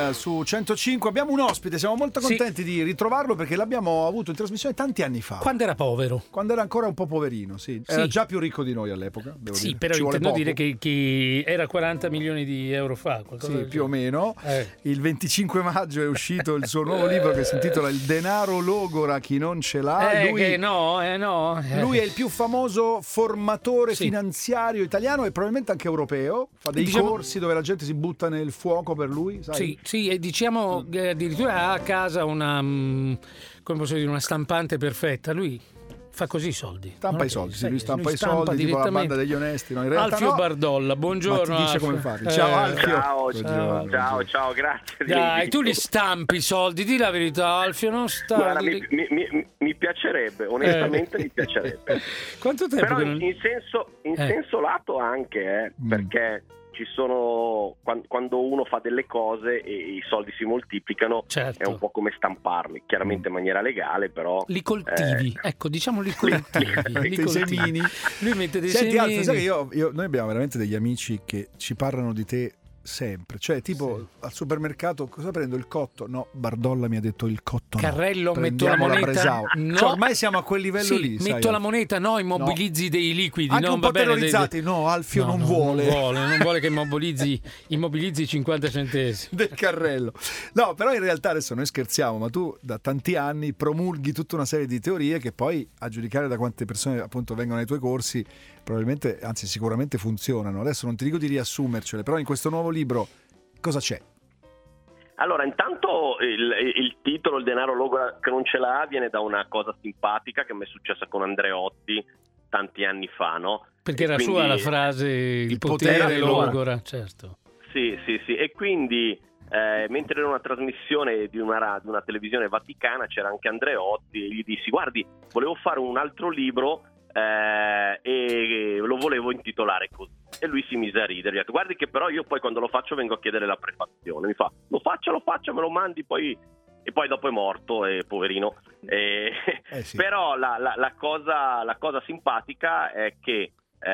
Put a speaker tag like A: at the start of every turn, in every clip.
A: su 105. Abbiamo un ospite, siamo molto contenti di ritrovarlo perché l'abbiamo avuto in trasmissione tanti anni fa.
B: Quando era povero.
A: Quando era ancora un po' poverino, sì. Era già più ricco di noi all'epoca, devo dire.
B: Però
A: ci vuole
B: intendo
A: poco.
B: dire che era 40 milioni di euro fa.
A: Sì, più o meno. Il 25 maggio è uscito il suo nuovo libro che si intitola Il denaro logora chi non ce l'ha. Lui è il più famoso formatore finanziario italiano e probabilmente anche europeo. Fa dei corsi dove la gente si butta nel fuoco per lui, sai?
B: Sì, e diciamo che addirittura ha a casa una stampante perfetta. Lui fa così i soldi.
A: Stampa i soldi, lui stampa i soldi, tipo la banda degli onesti. No, in realtà
B: Alfio Bardolla, buongiorno.
A: Ma ti dice come farli. Ciao Alfio.
C: Ciao, grazie.
B: Dai, tu li stampi i soldi, di la verità, Alfio, non
C: Guarda, mi piacerebbe, onestamente mi piacerebbe.
B: Quanto tempo?
C: Però in senso lato anche, perché ci sono quando uno fa delle cose e i soldi si moltiplicano, è un po' come stamparli, chiaramente in maniera legale, però
B: li coltivi, ecco, diciamo li coltivi.
A: Dei semini.
B: Lui mette dei
A: semini.
B: Alfio,
A: sai che noi abbiamo veramente degli amici che ci parlano di te sempre, cioè tipo al supermercato cosa prendo, il cotto? No, Bardolla mi ha detto il cotto
B: Carrello,
A: no.
B: metto la moneta,
A: no. Cioè, ormai siamo a quel livello lì,
B: metto
A: sai,
B: la moneta, no, immobilizzi dei liquidi,
A: anche
B: no,
A: un po' terrorizzati, no, Alfio non vuole che immobilizzi 50 centesimi del carrello. No, però in realtà adesso noi scherziamo, ma tu da tanti anni promulghi tutta una serie di teorie che poi, a giudicare da quante persone appunto vengono ai tuoi corsi, probabilmente, anzi sicuramente funzionano. Adesso non ti dico di riassumercele, però in questo nuovo libro cosa c'è?
C: Allora, intanto il titolo, Il denaro logora che non ce l'ha, viene da una cosa simpatica che mi è successa con Andreotti tanti anni fa, no?
B: Perché era sua la frase il potere logora, certo.
C: Sì, e quindi mentre era una trasmissione di una televisione vaticana c'era anche Andreotti e gli dissi: guardi, volevo fare un altro libro e lo volevo intitolare così, e lui si mise a ridere, gli ha detto: guardi che però io poi quando lo faccio vengo a chiedere la prefazione, mi fa lo faccio, me lo mandi poi, e poi dopo è morto, poverino. Sì. Però la cosa simpatica è che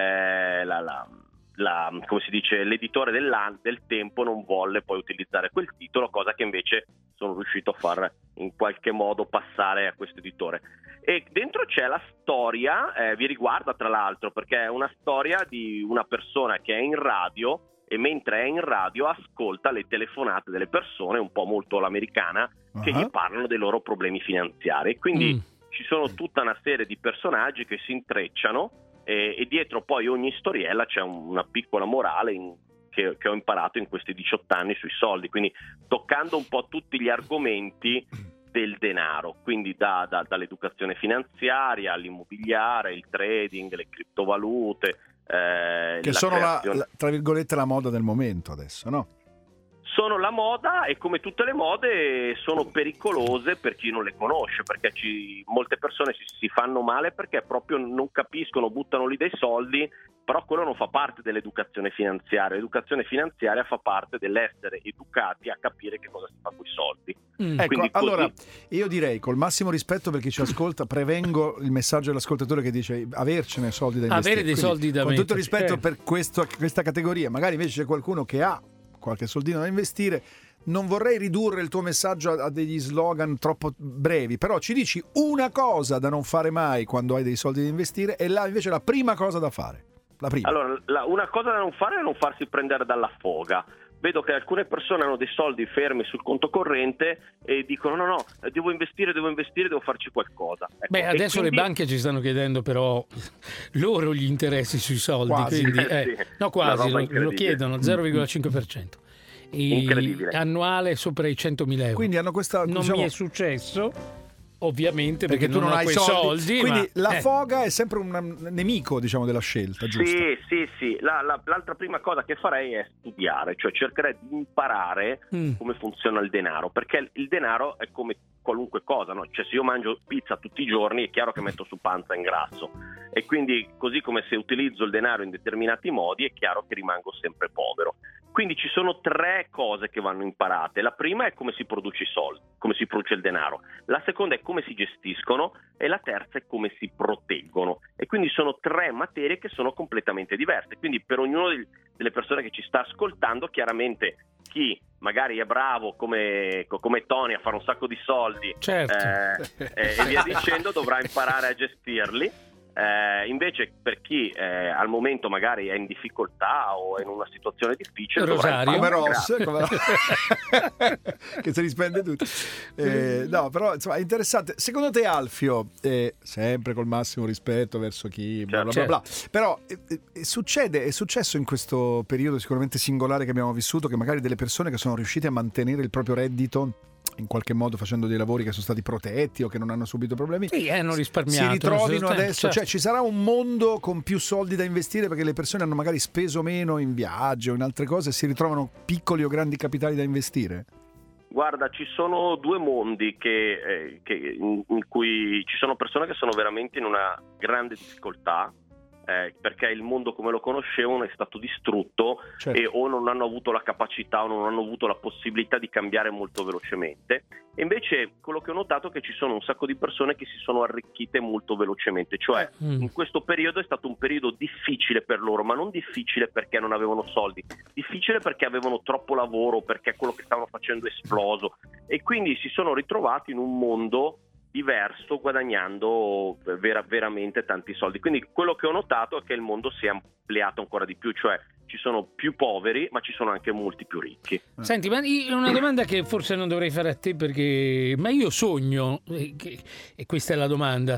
C: come si dice, l'editore del tempo non volle poi utilizzare quel titolo, cosa che invece sono riuscito a far in qualche modo passare a questo editore. E dentro c'è la storia, vi riguarda tra l'altro, perché è una storia di una persona che è in radio e mentre è in radio ascolta le telefonate delle persone, un po' molto all'americana, che gli parlano dei loro problemi finanziari. Quindi ci sono tutta una serie di personaggi che si intrecciano e dietro poi ogni storiella c'è una piccola morale che ho imparato in questi 18 anni sui soldi, quindi toccando un po' tutti gli argomenti del denaro, quindi dall'educazione finanziaria all'immobiliare, il trading, le criptovalute,
A: che sono tra virgolette la moda del momento adesso, no?
C: Sono la moda e come tutte le mode sono pericolose per chi non le conosce, perché molte persone si fanno male perché proprio non capiscono, buttano lì dei soldi, però quello non fa parte dell'educazione finanziaria. L'educazione finanziaria fa parte dell'essere educati a capire che cosa si fa con i soldi.
A: Ecco, allora io direi, col massimo rispetto per chi ci ascolta, prevengo il messaggio dell'ascoltatore che dice avercene soldi da investire.
B: Avere dei soldi da
A: mettere. Con tutto il rispetto per questa categoria, magari invece c'è qualcuno che ha qualche soldino da investire, non vorrei ridurre il tuo messaggio a degli slogan troppo brevi, però ci dici una cosa da non fare mai quando hai dei soldi da investire e là invece la prima cosa da fare. La prima.
C: Allora, una cosa da non fare è non farsi prendere dalla foga. Vedo che alcune persone hanno dei soldi fermi sul conto corrente e dicono no, devo investire, devo farci qualcosa. Ecco,
B: beh, adesso quindi le banche ci stanno chiedendo però loro gli interessi sui soldi,
C: quasi,
B: quindi
C: sì.
B: No, quasi, lo chiedono 0,5%.
C: Incredibile.
B: Annuale sopra i 100.000 euro.
A: Quindi hanno questa,
B: non mi è successo, ovviamente, perché
A: tu non hai
B: quei soldi.
A: Quindi la foga è sempre un nemico, diciamo, della scelta, giusto?
C: Sì. L'altra prima cosa che farei è studiare, cioè cercherei di imparare come funziona il denaro, perché il denaro è come qualunque cosa, no? Cioè se io mangio pizza tutti i giorni è chiaro che metto su panza ingrasso, e quindi così come se utilizzo il denaro in determinati modi è chiaro che rimango sempre povero. Quindi ci sono 3 cose che vanno imparate. La prima è come si produce i soldi, come si produce il denaro. La seconda è come si gestiscono e la terza è come si proteggono. E quindi sono 3 materie che sono completamente diverse. Quindi per ognuno delle persone che ci sta ascoltando, chiaramente chi magari è bravo come Tony a fare un sacco di soldi,
B: certo.
C: E via dicendo, dovrà imparare a gestirli. Invece per chi al momento magari è in difficoltà o è in una situazione difficile,
A: come Ross che se li spende tutti, no, però insomma è interessante. Secondo te, Alfio, sempre col massimo rispetto verso chi bla bla bla, bla, però è successo in questo periodo sicuramente singolare che abbiamo vissuto, che magari delle persone che sono riuscite a mantenere il proprio reddito in qualche modo facendo dei lavori che sono stati protetti o che non hanno subito problemi,
B: hanno risparmiato,
A: si ritrovino adesso,
B: certo.
A: Cioè ci sarà un mondo con più soldi da investire perché le persone hanno magari speso meno in viaggio o in altre cose e si ritrovano piccoli o grandi capitali da investire?
C: Guarda, ci sono 2 mondi in cui ci sono persone che sono veramente in una grande difficoltà, perché il mondo come lo conoscevano è stato distrutto, certo. E o non hanno avuto la capacità o non hanno avuto la possibilità di cambiare molto velocemente. E invece quello che ho notato è che ci sono un sacco di persone che si sono arricchite molto velocemente, cioè in questo periodo è stato un periodo difficile per loro, ma non difficile perché non avevano soldi, difficile perché avevano troppo lavoro, perché quello che stavano facendo è esploso, e quindi si sono ritrovati in un mondo diverso, guadagnando veramente tanti soldi. Quindi quello che ho notato è che il mondo si è ampliato ancora di più, cioè ci sono più poveri ma ci sono anche molti più ricchi.
B: Senti, ma una domanda che forse non dovrei fare a te, perché ma io sogno, e questa è la domanda,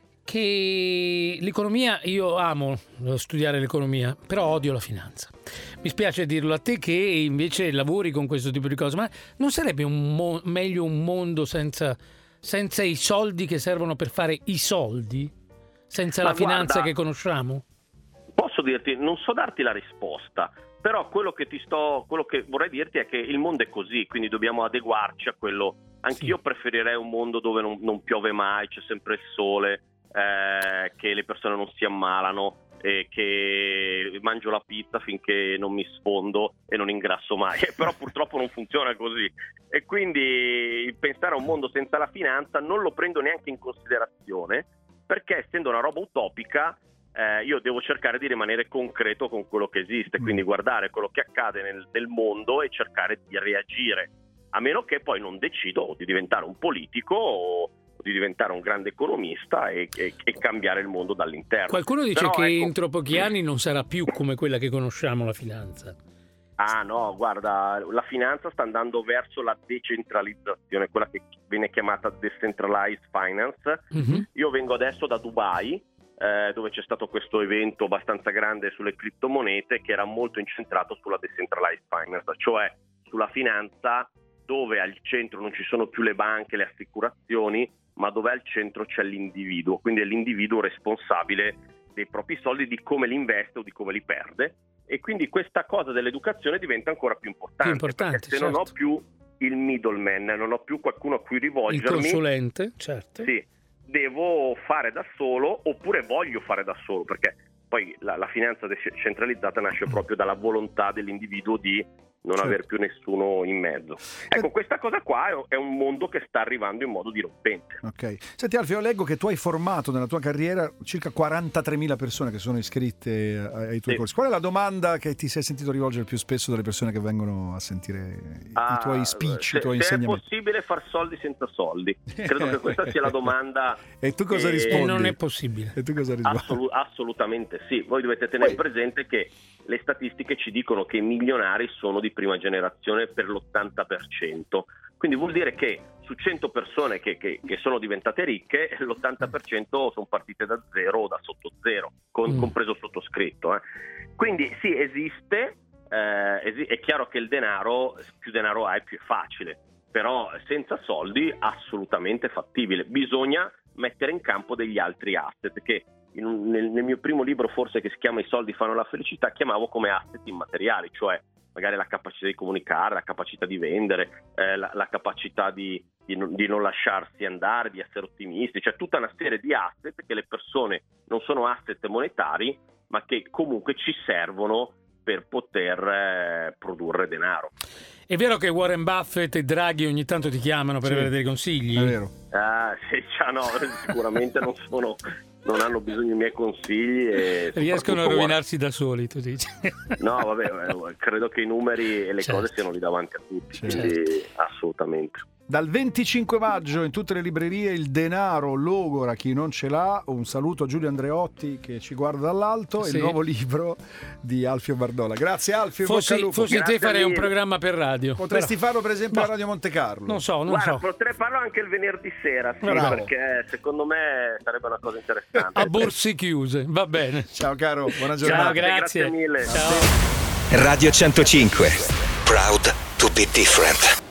B: che l'economia, io amo studiare l'economia, però odio la finanza. Mi spiace dirlo a te che invece lavori con questo tipo di cose, ma non sarebbe meglio un mondo senza i soldi che servono per fare i soldi? Senza la finanza che conosciamo?
C: Posso dirti, non so darti la risposta, però quello che vorrei dirti è che il mondo è così, quindi dobbiamo adeguarci a quello. Anch'io preferirei un mondo dove non piove mai, c'è sempre il sole, che le persone non si ammalano, e che mangio la pizza finché non mi sfondo e non ingrasso mai. Però purtroppo non funziona così, e quindi pensare a un mondo senza la finanza non lo prendo neanche in considerazione, perché essendo una roba utopica io devo cercare di rimanere concreto con quello che esiste, quindi guardare quello che accade nel mondo e cercare di reagire, a meno che poi non decido di diventare un politico o di diventare un grande economista e cambiare il mondo dall'interno.
B: Qualcuno dice che entro pochi anni non sarà più come quella che conosciamo la finanza.
C: Ah no, guarda, la finanza sta andando verso la decentralizzazione, quella che viene chiamata decentralized finance. Io vengo adesso da Dubai, dove c'è stato questo evento abbastanza grande sulle criptomonete, che era molto incentrato sulla decentralized finance, cioè sulla finanza dove al centro non ci sono più le banche, le assicurazioni, ma dove al centro c'è l'individuo, quindi è l'individuo responsabile dei propri soldi, di come li investe o di come li perde, e quindi questa cosa dell'educazione diventa ancora più importante, perché se non ho più il middleman, non ho più qualcuno a cui rivolgermi,
B: il consulente, certo.
C: Sì, devo fare da solo, oppure voglio fare da solo, perché poi la finanza decentralizzata nasce proprio dalla volontà dell'individuo di non aver più nessuno in mezzo. Ecco, questa cosa qua è un mondo che sta arrivando in modo dirompente.
A: Ok. Senti Alfio, leggo che tu hai formato nella tua carriera circa 43.000 persone che sono iscritte ai tuoi corsi. Qual è la domanda che ti sei sentito rivolgere più spesso dalle persone che vengono a sentire i tuoi speech, i tuoi insegnamenti?
C: Se è possibile far soldi senza soldi? Credo che questa sia la domanda.
A: E tu cosa rispondi?
B: Non è possibile.
A: E tu cosa rispondi?
C: Assolutamente sì. Voi dovete tenere presente che le statistiche ci dicono che i milionari sono di prima generazione per l'80%. Quindi vuol dire che su 100 persone che sono diventate ricche, l'80% sono partite da zero o da sotto zero, compreso il sottoscritto. Quindi sì, esiste, è chiaro che il denaro, più denaro hai più è facile, però senza soldi assolutamente fattibile. Bisogna mettere in campo degli altri asset che nel mio primo libro, forse, che si chiama I soldi fanno la felicità, chiamavo come asset immateriali, cioè magari la capacità di comunicare, la capacità di vendere, la capacità di non lasciarsi andare, di essere ottimisti, cioè tutta una serie di asset che le persone non sono asset monetari, ma che comunque ci servono per poter produrre denaro.
B: È vero che Warren Buffett e Draghi ogni tanto ti chiamano per avere dei consigli?
A: È vero.
C: Sì, no, sicuramente non hanno bisogno dei miei consigli. E
B: riescono a rovinarsi da soli, tu dici?
C: No, vabbè, credo che i numeri e le cose siano lì davanti a tutti, quindi assolutamente.
A: Dal 25 maggio in tutte le librerie Il denaro logora chi non ce l'ha. Un saluto a Giulio Andreotti che ci guarda dall'alto. Il nuovo libro di Alfio Bardola. Grazie Alfio.
B: Fossi te farei un programma per radio.
A: Potresti farlo per esempio a Radio Monte Carlo.
B: Non so.
C: Potrei farlo anche il venerdì sera, perché secondo me sarebbe una cosa interessante.
B: A borse chiuse, va bene.
A: Ciao caro, buona giornata.
B: Ciao, grazie
C: mille.
B: Ciao.
D: Radio 105. Proud to be different.